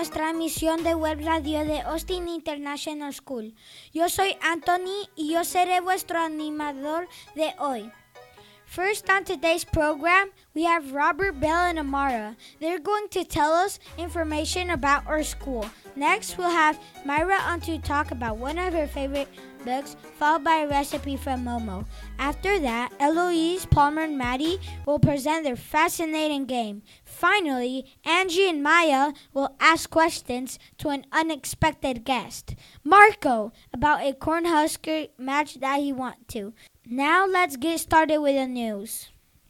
nuestra emisión de web radio de Austin International School. Yo soy Anthony y yo seré vuestro animador de hoy. First on today's program, we have Robert, Bell, and Amara. They're going to tell us information about our school. Next, we'll have Myra on to talk about one of her favorite books, followed by a recipe from Momo. After that, Eloise, Palmer, and Maddie will present their fascinating game. Finally, Angie and Maya will ask questions to an unexpected guest, Marco, about a Cornhusker match that he went to. Now let's get started with the news.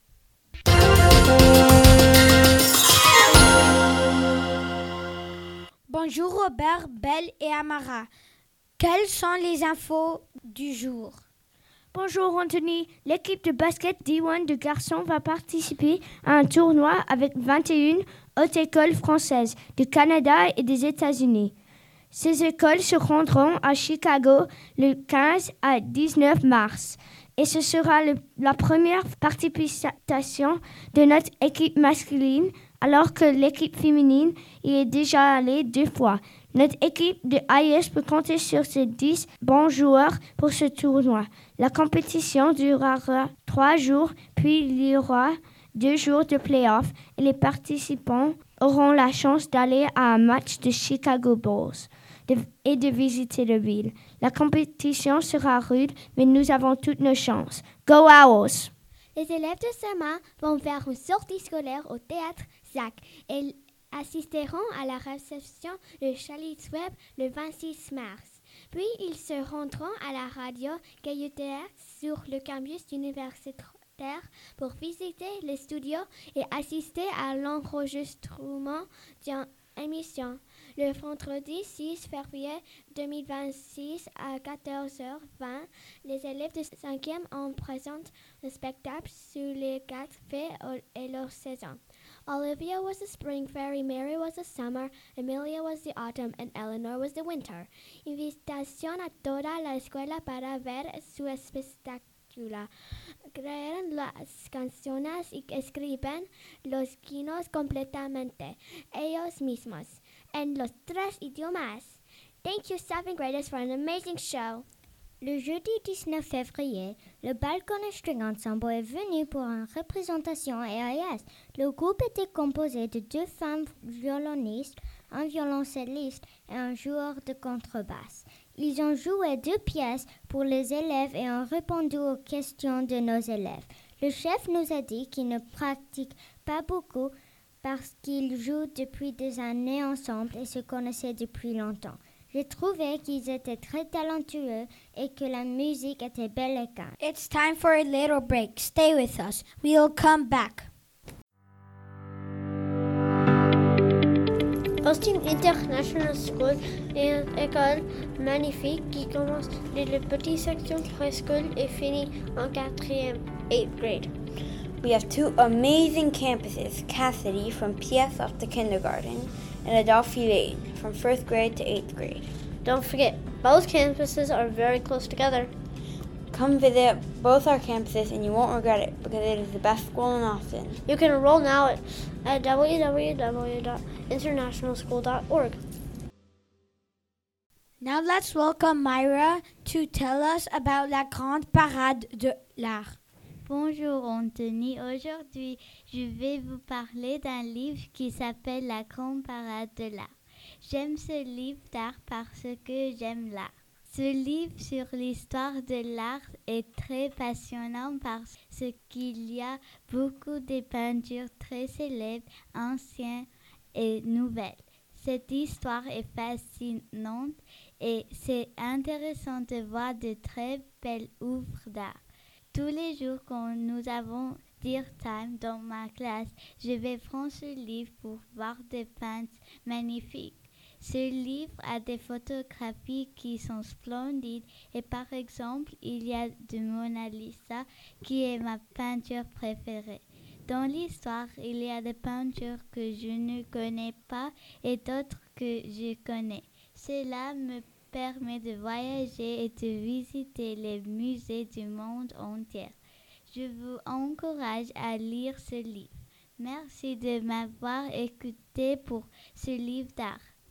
Bonjour Robert, Belle et Amara. Quelles sont les infos du jour? Bonjour Anthony, l'équipe de basket D1 de garçons va participer à un tournoi avec 21 hautes écoles françaises du Canada et des États-Unis. Ces écoles se rendront à Chicago le 15 à 19 mars. Et ce sera la première participation de notre équipe masculine, alors que l'équipe féminine y est déjà allée 2 fois. Notre équipe de AIS peut compter sur ses 10 bons joueurs pour ce tournoi. La compétition durera 3 jours, puis il y aura 2 jours de play-off et les participants auront la chance d'aller à un match de Chicago Bulls et de visiter la ville. La compétition sera rude, mais nous avons toutes nos chances. Go Owls! Les élèves de Sama vont faire une sortie scolaire au théâtre Zach et assisteront à la réception de Charlotte's Web le 26 mars. Puis ils se rendront à la radio Gayutr sur le campus universitaire pour visiter les studios et assister à l'enregistrement d'une émission. Le vendredi 6 février 2026 à 14h20, les élèves de 5e en présentent un spectacle sur les 4 faits et leur saison. Olivia was the spring fairy, Mary was the summer, Amelia was the autumn, and Eleanor was the winter. Invitación a toda la escuela para ver su espectáculo. Crean las canciones y escriben los guiones completamente ellos mismos en los 3 idiomas. Thank you 7th graders for an amazing show. Le jeudi 19 février, le Balkan String Ensemble est venu pour une représentation AIS. Le groupe était composé de 2 femmes violonistes, un violoncelliste et un joueur de contrebasse. Ils ont joué 2 pièces pour les élèves et ont répondu aux questions de nos élèves. Le chef nous a dit qu'ils ne pratiquent pas beaucoup parce qu'ils jouent depuis des années ensemble et se connaissaient depuis longtemps. J'ai trouvé qu'ils étaient très talentueux et que la musique était belle et calme. It's time for a little break. Stay with us. We'll come back. Austin International School est une école magnifique qui commence dès la petite section preschool et finit en 4e, 8th grade. We have 2 amazing campuses, Cassidy from PS up to kindergarten and Adelphi Lane from 1st grade to 8th grade. Don't forget, both campuses are very close together. Come visit both our campuses and you won't regret it because it is the best school in Austin. You can enroll now at www.internationalschool.org. Now let's welcome Myra to tell us about la grande parade de l'art. Bonjour Anthony, aujourd'hui je vais vous parler d'un livre qui s'appelle La Grande Parade de l'art. J'aime ce livre d'art parce que j'aime l'art. Ce livre sur l'histoire de l'art est très passionnant parce qu'il y a beaucoup de peintures très célèbres, anciennes et nouvelles. Cette histoire est fascinante et c'est intéressant de voir de très belles œuvres d'art. Tous les jours quand nous avons Dear Time dans ma classe, je vais prendre ce livre pour voir des peintres magnifiques. Ce livre a des photographies qui sont splendides et par exemple, il y a de Mona Lisa qui est ma peinture préférée. Dans l'histoire, il y a des peintures que je ne connais pas et d'autres que je connais. Cela me permet de voyager et de visiter les musées du monde entier. Je vous encourage à lire ce livre. Merci de m'avoir écouté pour ce livre d'art.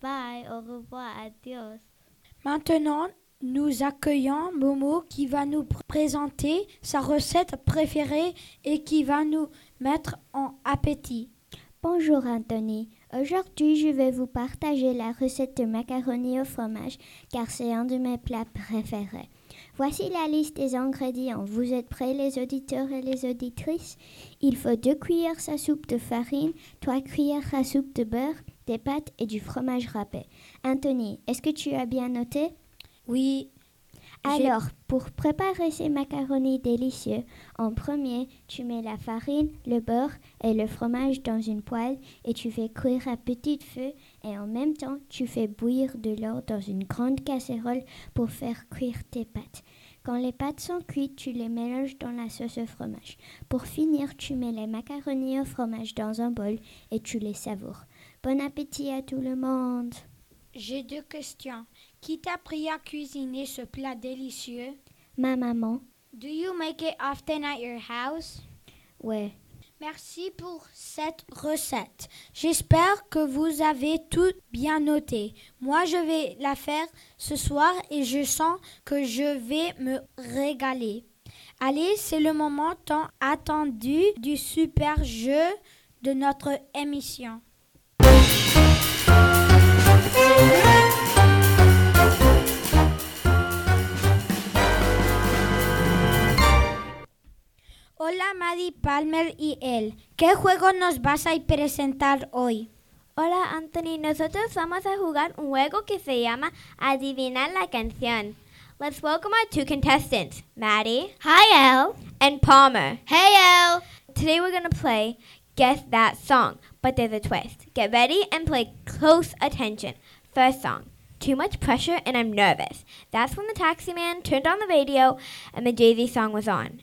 Bye, au revoir, adios. Maintenant, nous accueillons Momo qui va nous présenter sa recette préférée et qui va nous mettre en appétit. Bonjour Anthony. Aujourd'hui, je vais vous partager la recette de macaroni au fromage car c'est un de mes plats préférés. Voici la liste des ingrédients. Vous êtes prêts les auditeurs et les auditrices? Il faut 2 cuillères à soupe de farine, 3 cuillères à soupe de beurre, des pâtes et du fromage râpé. Anthony, est-ce que tu as bien noté? Oui. Alors, pour préparer ces macaronis délicieux, en premier, tu mets la farine, le beurre et le fromage dans une poêle et tu fais cuire à petit feu et en même temps, tu fais bouillir de l'eau dans une grande casserole pour faire cuire tes pâtes. Quand les pâtes sont cuites, tu les mélanges dans la sauce au fromage. Pour finir, tu mets les macaronis au fromage dans un bol et tu les savoures. Bon appétit à tout le monde! J'ai 2 questions. Qui t'a appris à cuisiner ce plat délicieux? Ma maman. Do you make it often at your house? Ouais. Merci pour cette recette. J'espère que vous avez tout bien noté. Moi, je vais la faire ce soir et je sens que je vais me régaler. Allez, c'est le moment tant attendu du super jeu de notre émission. Hola Maddie, Palmer y él. ¿Qué juego nos vas a presentar hoy? Hola Anthony, nosotros vamos a jugar un juego que se llama Adivinar la canción. Let's welcome our 2 contestants, Maddie. Hi, Elle. And Palmer. Hey, Elle. Today we're going to play Guess That Song, but there's a twist. Get ready and pay close attention. First song. Too much pressure and I'm nervous. That's when the taxi man turned on the radio and the Jay-Z song was on.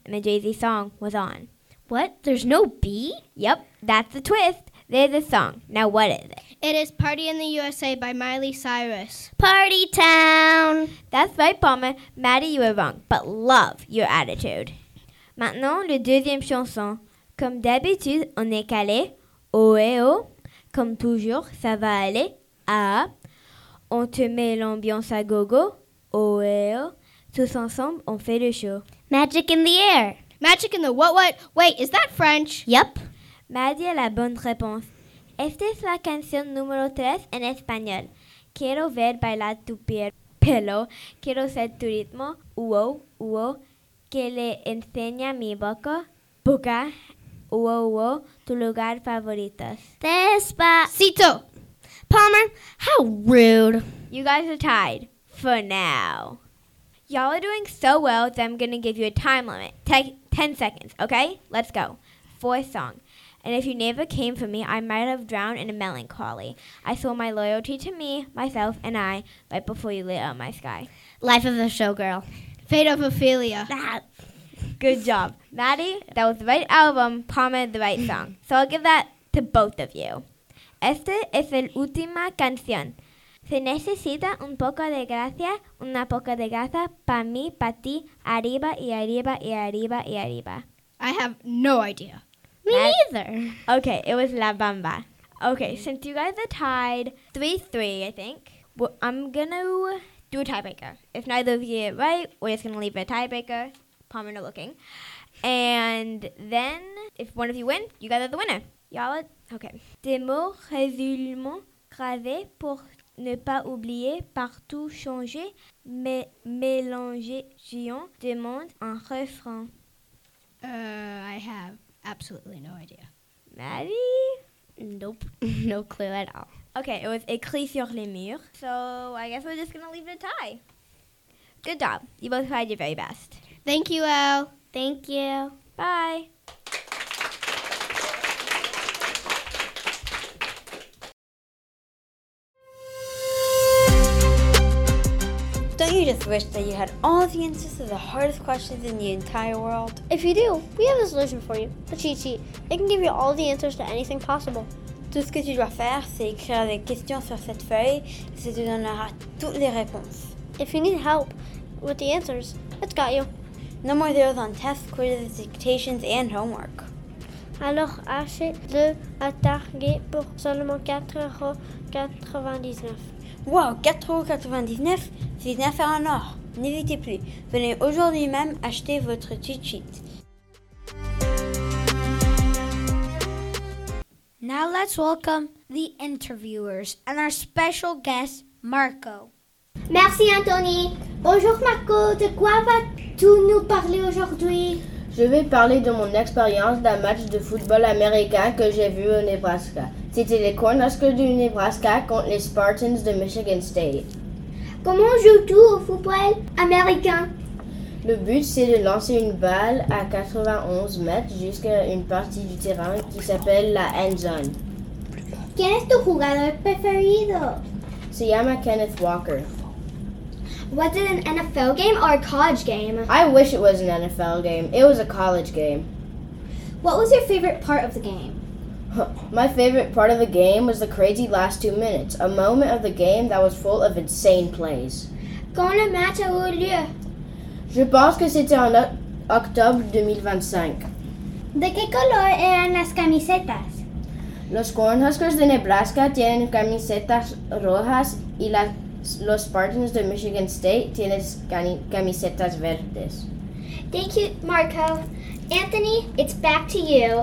What? There's no beat? Yep, that's the twist. There's a song. Now what is it? It is Party in the USA by Miley Cyrus. Party Town! That's right, Palmer. Maddie, you were wrong, but love your attitude. Maintenant, le deuxième chanson. Comme d'habitude, on est calé. Oh et oh. Comme toujours, ça va aller. Ah. On te met l'ambiance à gogo. Oh et oh. Tous ensemble, on fait le show. Magic in the air. Magic in the what? Wait, is that French? Yep. Maddie a la bonne réponse. Esta es la canción número 3 en español. Quiero ver bailar tu pelo. Quiero ser tu ritmo. Que le enseña mi boca. Tu lugar favorito. Despacito. Palmer, how rude. You guys are tied. For now. Y'all are doing so well that I'm going to give you a time limit. 10 seconds, okay? Let's go. 4th song. And if you never came for me, I might have drowned in a melancholy. I saw my loyalty to me, myself, and I, right before you lit up my sky. Life of a Showgirl. Fate of Ophelia. Good job. Maddie, that was the right album. Palmer, the right song. So I'll give that to both of you. Esta es la última canción. Se necesita un poco de gracia, una poca de gracia, pa' mí, pa' ti, arriba y arriba y arriba y arriba. I have no idea. Me neither. Okay, it was La Bamba. Okay, since you guys are tied 3-3, I think, well, I'm going to do a tiebreaker. If neither of you get it right, we're just going to leave it a tiebreaker. Palmer no looking. And then, if one of you win, you guys are the winner. Y'all are, okay. Des mots résolument gravés pour ne pas oublier, partout changer, mélanger, géant, demande un refrain. I have absolutely no idea. Maddie? Nope. No clue at all. Okay, it was écrit sur les murs. So I guess we're just going to leave it a tie. Good job. You both tried your very best. Thank you, Elle. Thank you. Bye. Don't you just wish that you had all the answers to the hardest questions in the entire world? If you do, we have a solution for you. The cheat sheet. It can give you all the answers to anything possible. Tout ce que tu dois faire, c'est écrire les questions sur cette feuille et ça te donnera toutes les réponses. If you need help with the answers, it's got you. No more zeros on tests, quizzes, dictations, and homework. Alors achetez-le à Target pour seulement 4,99 €. Wow, 4,99 €, c'est une affaire en or. N'hésitez plus, venez aujourd'hui même acheter votre cheat sheet. Now let's welcome the interviewers and our special guest, Marco. Merci Anthony. Bonjour Marco, de quoi vas-tu nous parler aujourd'hui? Je vais parler de mon expérience d'un match de football américain que j'ai vu au Nebraska. C'était les Cornhuskers du Nebraska contre les Spartans de Michigan State. Comment joues-tu au football américain? Le but, c'est de lancer une balle à 91 mètres jusqu'à une partie du terrain qui s'appelle la end zone. ¿Quién es tu jugador preferido? Se llama Kenneth Walker. Was it an NFL game or a college game? I wish it was an NFL game. It was a college game. What was your favorite part of the game? My favorite part of the game was the crazy last 2 minutes, a moment of the game that was full of insane plays. Quand le match a eu lieu? Je pense que c'était en octobre 2025. ¿De qué color eran las camisetas? Los Cornhuskers de Nebraska tienen camisetas rojas y los Spartans de Michigan State tienen camisetas verdes. Thank you, Marco. Anthony, it's back to you.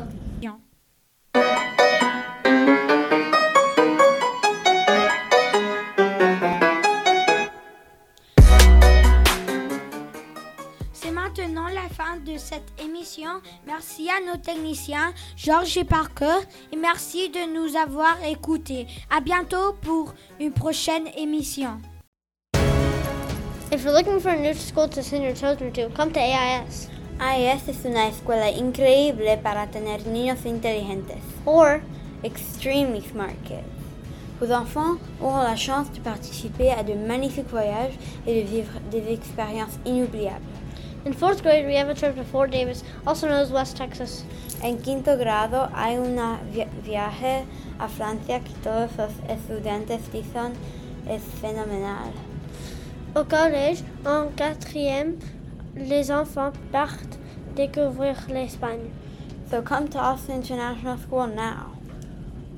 C'est maintenant la fin de cette émission. Merci à nos techniciens, Georges et Parker, et merci de nous avoir écoutés. À bientôt pour une prochaine émission. If you're looking for a new school to send your children to, come to AIS. AIS es una escuela increíble para tener niños inteligentes. Or Extremely smart kids. Vos enfants auront la chance de participer à de magnifiques voyages et de vivre des expériences inoubliables. in 4th grade, we have a trip to Fort Davis, also known as West Texas. En quinto grado hay un viaje a Francia que todos los estudiantes dicen es fenomenal. Au collège, en 4e, les enfants partent découvrir l'Espagne. So come to Austin International School now.